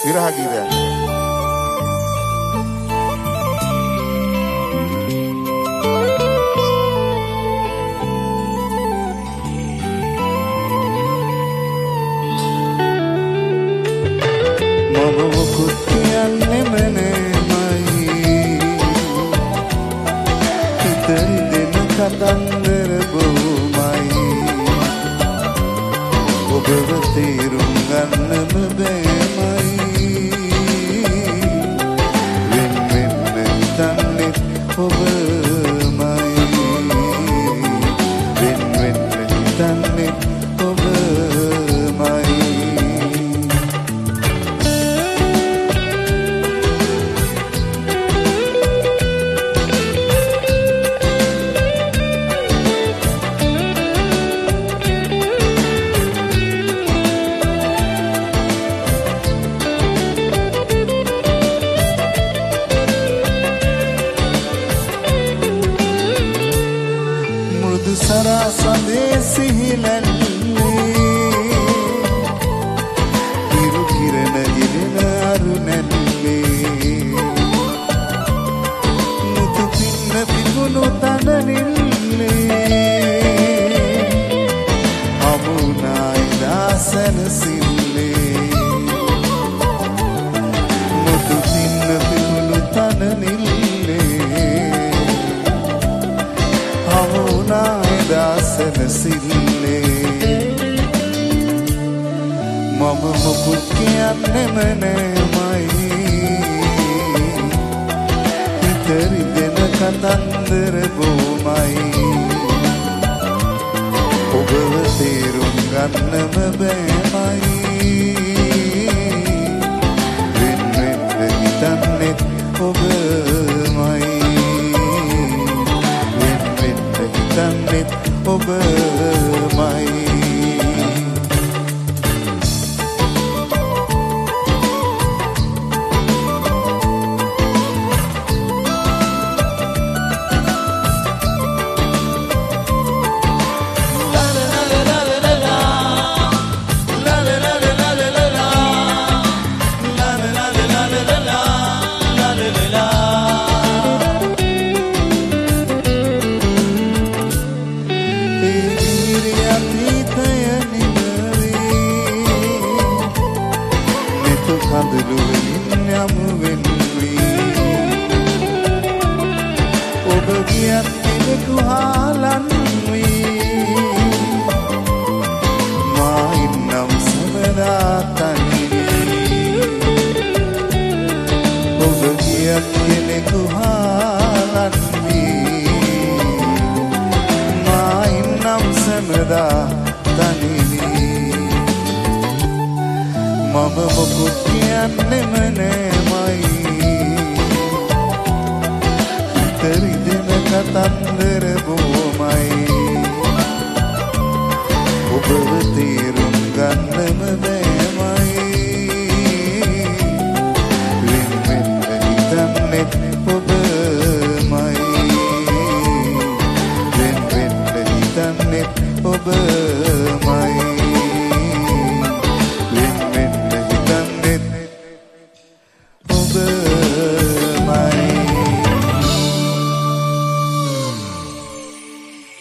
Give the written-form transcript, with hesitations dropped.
විරහ ගීතයක්. මම මොකුත් කියන්නෙම නෑමයි හිතෙන් දෙන කතන්දර බොමයි ඔබව තේරුම් ගන්නම බෑමයි වෙන වෙන හිතන්නේ ඔබමයි වෙන වෙන හිතන්නේ සරසඳේ සිහිලන්නේ ඉරු කිරණ ඉරණ අරුණැල්ලේ මුතු පින්න පිපුණු තනනිල්ලේ අමුණයි දාසන සිල්ලේ මුතු පින්න පිපුණු තනනිල්ලේ අමුණයි දාසන සිල්ලේ මම මොකුත් කියන්නෙම නෑමයි හිතරි දෙන කතන්දර බොමයි ඔබව තේරුම් ගන්නම බෑමයි වෙන වෙන හිතන්නෙත් ඔබමයි වෙන වෙන හිතන්නෙත් ඔබමයි ඔබ ගියත් කෙනෙකු හාලන් වී මා ඉන්නම් සමදා තනිවී ඔබ ගියත් කෙනෙකු හාලන් වී මා ඉන්නම් සමදා තනිවී මම මොකුත් කියන්නෙම නෑමයි හිතරි දෙන කතන්දර බොමයි ඔබව තේරුම් ගන්නම බෑමයි වෙන වෙන හිතන්නෙත් ඔබමයි වෙන වෙන හිතන්නෙත් ඔබමයි